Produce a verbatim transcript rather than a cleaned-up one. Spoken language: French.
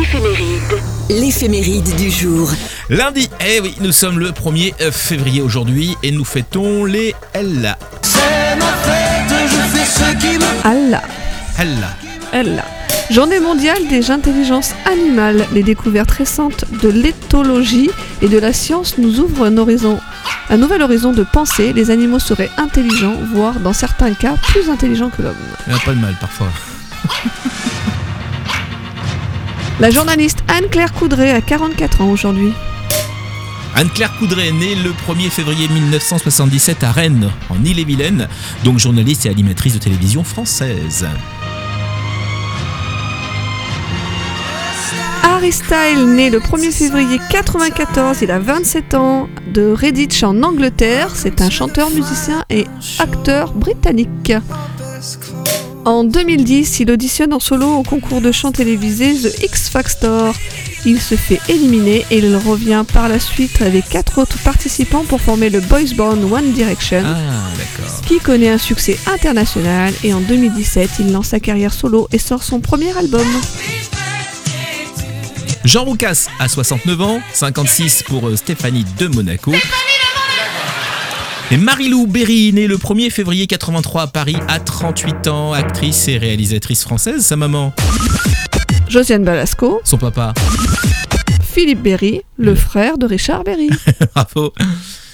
L'éphéméride. L'éphéméride du jour. Lundi, eh oui, nous sommes le premier février aujourd'hui et nous fêtons les Ella. C'est ma fête, je fais ce qui me... Allah. Ella. Allah. Journée mondiale des intelligences animales. Les découvertes récentes de l'éthologie et de la science nous ouvrent un horizon, un nouvel horizon de pensée. Les animaux seraient intelligents, voire dans certains cas plus intelligents que l'homme. Il n'y a pas de mal parfois. La journaliste Anne-Claire Coudray a quarante-quatre ans aujourd'hui. Anne-Claire Coudray, née le premier février mille neuf cent soixante-dix-sept à Rennes, en Ille-et-Vilaine, donc journaliste et animatrice de télévision française. Harry Styles, né le premier février quatre-vingt-quatorze, il a vingt-sept ans, de Redditch en Angleterre. C'est un chanteur, musicien et acteur britannique. En deux mille dix, il auditionne en solo au concours de chant télévisé The X Factor. Il se fait éliminer et il revient par la suite avec quatre autres participants pour former le boys band One Direction, Ah, d'accord. qui connaît un succès international. Et en deux mille dix-sept, il lance sa carrière solo et sort son premier album. Jean Roucas a soixante-neuf ans, cinquante-six pour euh, Stéphanie de Monaco. Et Marie-Lou Berry, née le premier février quatre-vingt-trois à Paris, a trente-huit ans, actrice et réalisatrice française. Sa maman, Josiane Balasco, son papa, Philippe Berry, le frère de Richard Berry. bravo.